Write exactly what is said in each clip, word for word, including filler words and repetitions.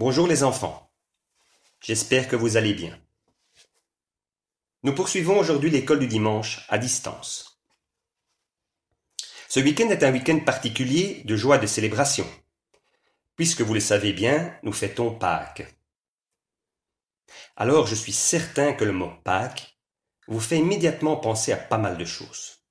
Bonjour les enfants, j'espère que vous allez bien. Nous poursuivons aujourd'hui l'école du dimanche à distance. Ce week-end est un week-end particulier de joie et de célébration. Puisque vous le savez bien, nous fêtons Pâques. Alors je suis certain que le mot Pâques vous fait immédiatement penser à pas mal de choses.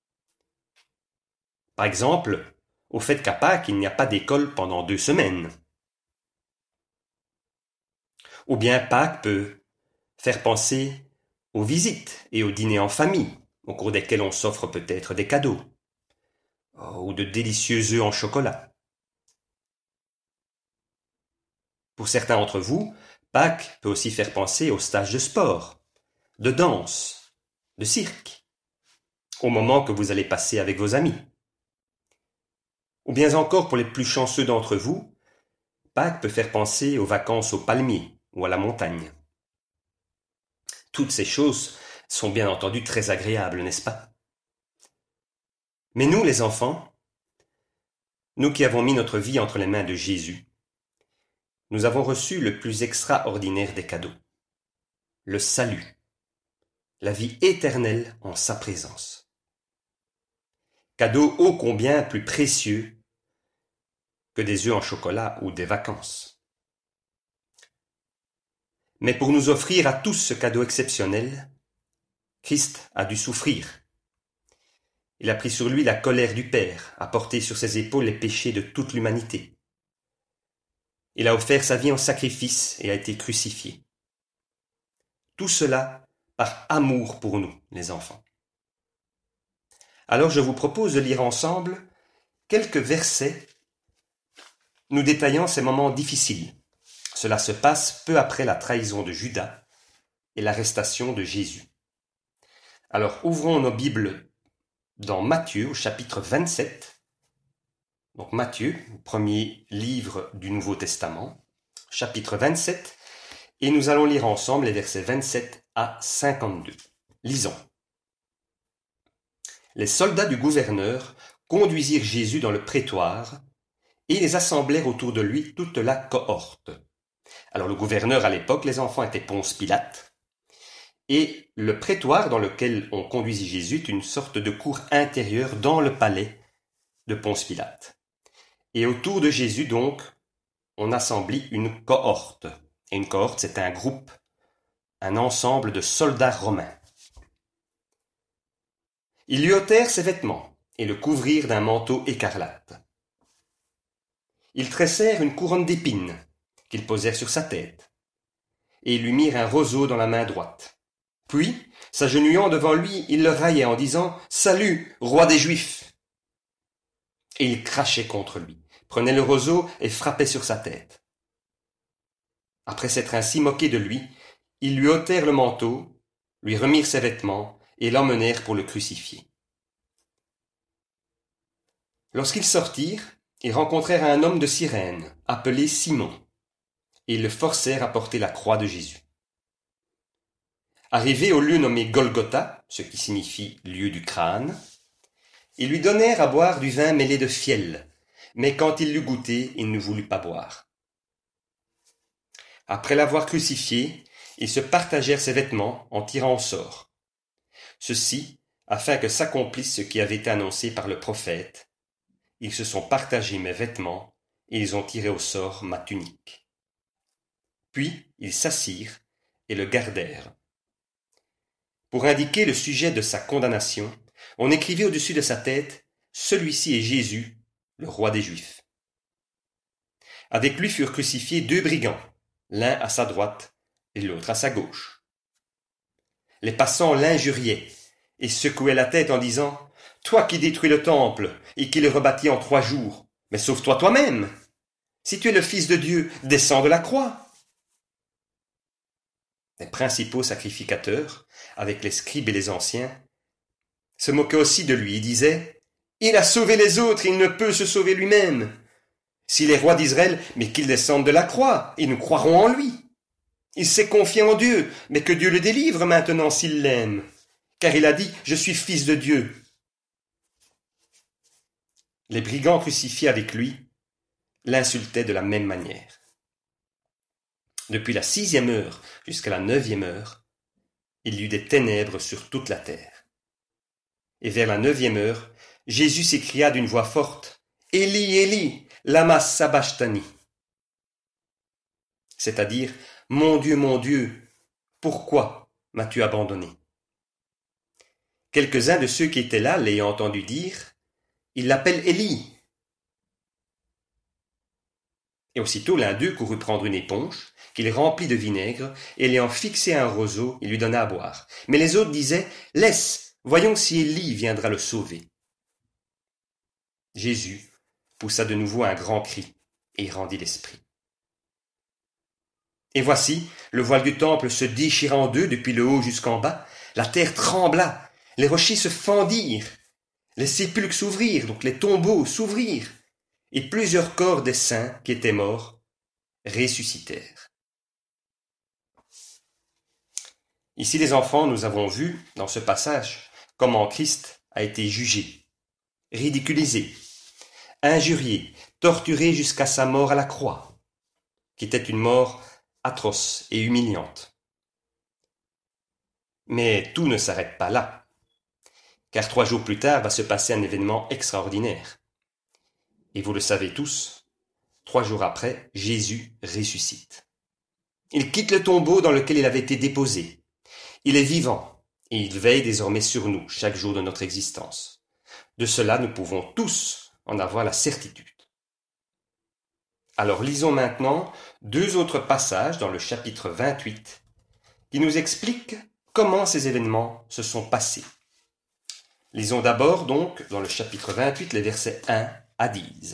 Par exemple, au fait qu'à Pâques, il n'y a pas d'école pendant deux semaines. Ou bien Pâques peut faire penser aux visites et aux dîners en famille, au cours desquels on s'offre peut-être des cadeaux, ou de délicieux œufs en chocolat. Pour certains d'entre vous, Pâques peut aussi faire penser aux stages de sport, de danse, de cirque, au moment que vous allez passer avec vos amis. Ou bien encore pour les plus chanceux d'entre vous, Pâques peut faire penser aux vacances aux palmiers ou à la montagne. Toutes ces choses sont bien entendu très agréables, n'est-ce pas? Mais nous, les enfants, nous qui avons mis notre vie entre les mains de Jésus, nous avons reçu le plus extraordinaire des cadeaux, le salut, la vie éternelle en sa présence. Cadeau ô combien plus précieux que des œufs en chocolat ou des vacances. Mais pour nous offrir à tous ce cadeau exceptionnel, Christ a dû souffrir. Il a pris sur lui la colère du Père, a porté sur ses épaules les péchés de toute l'humanité. Il a offert sa vie en sacrifice et a été crucifié. Tout cela par amour pour nous, les enfants. Alors je vous propose de lire ensemble quelques versets nous détaillant ces moments difficiles. Cela se passe peu après la trahison de Judas et l'arrestation de Jésus. Alors ouvrons nos Bibles dans Matthieu au chapitre vingt-sept. Donc Matthieu, premier livre du Nouveau Testament, chapitre vingt-sept, et nous allons lire ensemble les versets vingt-sept à cinquante-deux. Lisons. Les soldats du gouverneur conduisirent Jésus dans le prétoire et ils assemblèrent autour de lui toute la cohorte. Alors le gouverneur à l'époque, les enfants, étaient Ponce Pilate, et le prétoire dans lequel on conduisit Jésus est une sorte de cour intérieure dans le palais de Ponce Pilate. Et autour de Jésus, donc, on assemblait une cohorte. Et une cohorte, c'est un groupe, un ensemble de soldats romains. Ils lui ôtèrent ses vêtements et le couvrirent d'un manteau écarlate. Ils tressèrent une couronne d'épines qu'ils posèrent sur sa tête et lui mirent un roseau dans la main droite. Puis, s'agenouillant devant lui, ils le raillaient en disant « Salut, roi des Juifs !» Et ils crachaient contre lui, prenaient le roseau et frappaient sur sa tête. Après s'être ainsi moqués de lui, ils lui ôtèrent le manteau, lui remirent ses vêtements et l'emmenèrent pour le crucifier. Lorsqu'ils sortirent, ils rencontrèrent un homme de Cyrène, appelé Simon, et ils le forcèrent à porter la croix de Jésus. Arrivés au lieu nommé Golgotha, ce qui signifie lieu du crâne, ils lui donnèrent à boire du vin mêlé de fiel, mais quand il l'eut goûté, il ne voulut pas boire. Après l'avoir crucifié, ils se partagèrent ses vêtements en tirant au sort. Ceci, afin que s'accomplisse ce qui avait été annoncé par le prophète. Ils se sont partagés mes vêtements, et ils ont tiré au sort ma tunique. Puis ils s'assirent et le gardèrent. Pour indiquer le sujet de sa condamnation, on écrivait au-dessus de sa tête « Celui-ci est Jésus, le roi des Juifs ». Avec lui furent crucifiés deux brigands, l'un à sa droite et l'autre à sa gauche. Les passants l'injuriaient et secouaient la tête en disant « Toi qui détruis le temple et qui le rebâtis en trois jours, mais sauve-toi toi-même. Si tu es le Fils de Dieu, descends de la croix. » Les principaux sacrificateurs, avec les scribes et les anciens, se moquaient aussi de lui et disaient « Il a sauvé les autres, il ne peut se sauver lui-même. S'il est roi d'Israël, mais qu'il descende de la croix, et nous croirons en lui. Il s'est confié en Dieu, mais que Dieu le délivre maintenant s'il l'aime. Car il a dit « Je suis fils de Dieu ». Les brigands crucifiés avec lui l'insultaient de la même manière. Depuis la sixième heure jusqu'à la neuvième heure, il y eut des ténèbres sur toute la terre. Et vers la neuvième heure, Jésus s'écria d'une voix forte, « Élie, Élie, lama sabachthani » c'est-à-dire, « Mon Dieu, mon Dieu, pourquoi m'as-tu abandonné » Quelques-uns de ceux qui étaient là, l'ayant entendu dire, « Il l'appelle Élie » Et aussitôt l'un d'eux courut prendre une éponge, qu'il remplit de vinaigre, et l'ayant fixé à un roseau, il lui donna à boire. Mais les autres disaient, « Laisse, voyons si Élie viendra le sauver. » Jésus poussa de nouveau un grand cri, et y rendit l'esprit. Et voici, le voile du temple se déchira en deux depuis le haut jusqu'en bas, la terre trembla, les rochers se fendirent, les sépulcres s'ouvrirent, donc les tombeaux s'ouvrirent, et plusieurs corps des saints qui étaient morts ressuscitèrent. Ici, les enfants, nous avons vu, dans ce passage, comment Christ a été jugé, ridiculisé, injurié, torturé jusqu'à sa mort à la croix, qui était une mort atroce et humiliante. Mais tout ne s'arrête pas là, car trois jours plus tard va se passer un événement extraordinaire. Et vous le savez tous, trois jours après, Jésus ressuscite. Il quitte le tombeau dans lequel il avait été déposé. Il est vivant et il veille désormais sur nous chaque jour de notre existence. De cela, nous pouvons tous en avoir la certitude. Alors lisons maintenant deux autres passages dans le chapitre vingt-huit qui nous expliquent comment ces événements se sont passés. Lisons d'abord donc dans le chapitre vingt-huit les versets un à dix.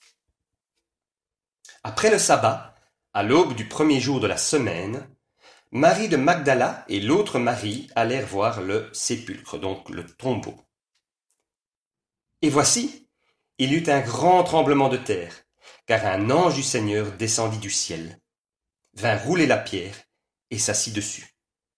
Après le sabbat, à l'aube du premier jour de la semaine, Marie de Magdala et l'autre Marie allèrent voir le sépulcre, donc le tombeau. Et voici, il y eut un grand tremblement de terre, car un ange du Seigneur descendit du ciel, vint rouler la pierre et s'assit dessus.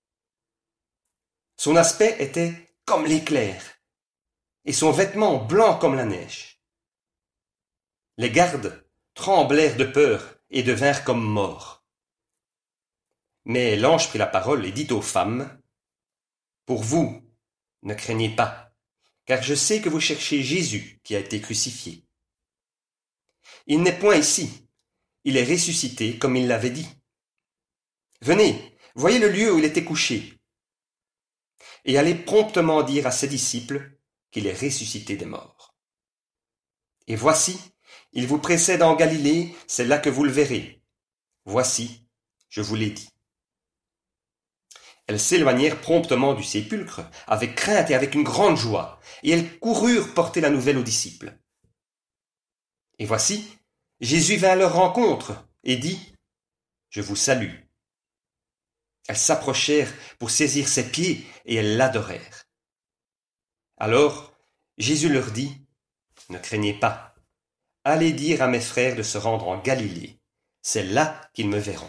Son aspect était comme l'éclair, et son vêtement blanc comme la neige. Les gardes tremblèrent de peur et devinrent comme morts. Mais l'ange prit la parole et dit aux femmes, « Pour vous, ne craignez pas, car je sais que vous cherchez Jésus qui a été crucifié. Il n'est point ici, il est ressuscité comme il l'avait dit. Venez, voyez le lieu où il était couché, et allez promptement dire à ses disciples qu'il est ressuscité des morts. Et voici, il vous précède en Galilée, c'est là que vous le verrez. Voici, je vous l'ai dit. » Elles s'éloignèrent promptement du sépulcre, avec crainte et avec une grande joie, et elles coururent porter la nouvelle aux disciples. Et voici, Jésus vint à leur rencontre et dit, « Je vous salue. » Elles s'approchèrent pour saisir ses pieds et elles l'adorèrent. Alors Jésus leur dit, « Ne craignez pas. Allez dire à mes frères de se rendre en Galilée. C'est là qu'ils me verront. »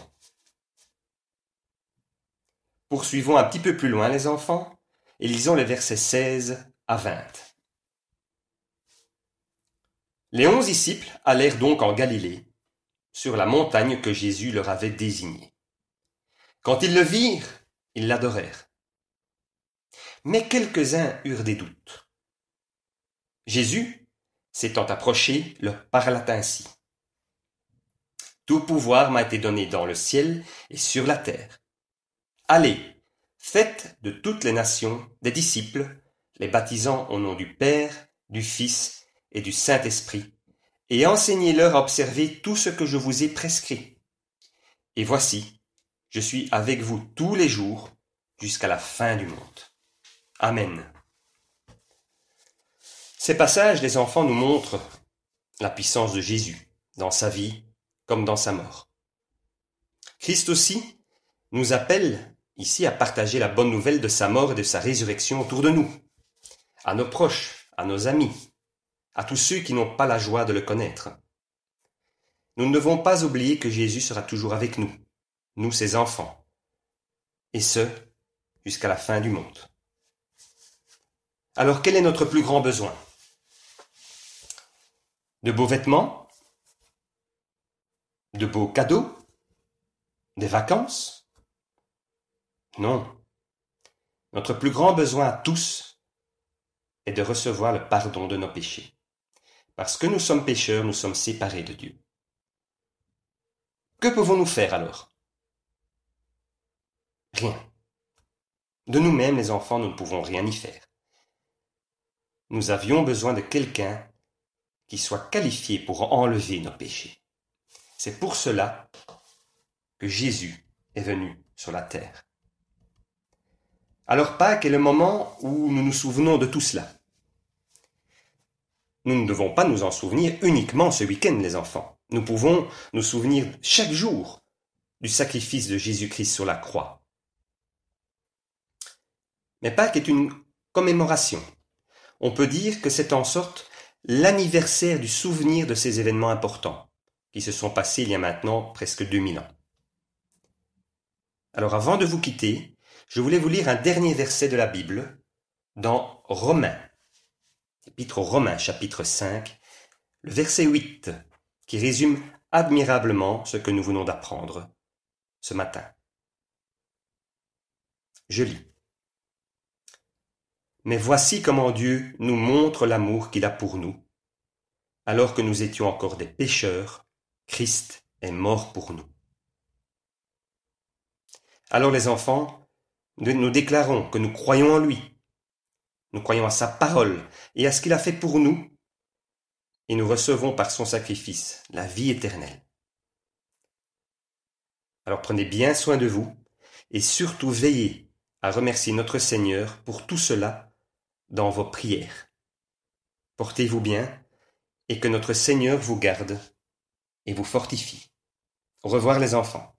Poursuivons un petit peu plus loin, les enfants, et lisons les versets seize à vingt. Les onze disciples allèrent donc en Galilée, sur la montagne que Jésus leur avait désignée. Quand ils le virent, ils l'adorèrent. Mais quelques-uns eurent des doutes. Jésus, s'étant approché, leur parla ainsi. « Tout pouvoir m'a été donné dans le ciel et sur la terre. Allez, faites de toutes les nations des disciples, les baptisant au nom du Père, du Fils et du Saint-Esprit, et enseignez-leur à observer tout ce que je vous ai prescrit. Et voici, je suis avec vous tous les jours jusqu'à la fin du monde. Amen. » Ces passages, les enfants, nous montrent la puissance de Jésus dans sa vie comme dans sa mort. Christ aussi nous appelle ici à partager la bonne nouvelle de sa mort et de sa résurrection autour de nous, à nos proches, à nos amis, à tous ceux qui n'ont pas la joie de le connaître. Nous ne devons pas oublier que Jésus sera toujours avec nous, nous ses enfants, et ce, jusqu'à la fin du monde. Alors quel est notre plus grand besoin? De beaux vêtements? De beaux cadeaux? Des vacances? Non. Notre plus grand besoin à tous est de recevoir le pardon de nos péchés. Parce que nous sommes pécheurs, nous sommes séparés de Dieu. Que pouvons-nous faire alors? Rien. De nous-mêmes, les enfants, nous ne pouvons rien y faire. Nous avions besoin de quelqu'un qui soit qualifié pour enlever nos péchés. C'est pour cela que Jésus est venu sur la terre. Alors Pâques est le moment où nous nous souvenons de tout cela. Nous ne devons pas nous en souvenir uniquement ce week-end, les enfants. Nous pouvons nous souvenir chaque jour du sacrifice de Jésus-Christ sur la croix. Mais Pâques est une commémoration. On peut dire que c'est en sorte l'anniversaire du souvenir de ces événements importants qui se sont passés il y a maintenant presque deux mille ans. Alors avant de vous quitter, je voulais vous lire un dernier verset de la Bible dans Romains, Épître aux Romains, chapitre cinq, le verset huit, qui résume admirablement ce que nous venons d'apprendre ce matin. Je lis. Mais voici comment Dieu nous montre l'amour qu'il a pour nous. Alors que nous étions encore des pécheurs, Christ est mort pour nous. Alors les enfants, nous déclarons que nous croyons en lui. Nous croyons à sa parole et à ce qu'il a fait pour nous. Et nous recevons par son sacrifice la vie éternelle. Alors prenez bien soin de vous et surtout veillez à remercier notre Seigneur pour tout cela dans vos prières. Portez-vous bien et que notre Seigneur vous garde et vous fortifie. Au revoir les enfants.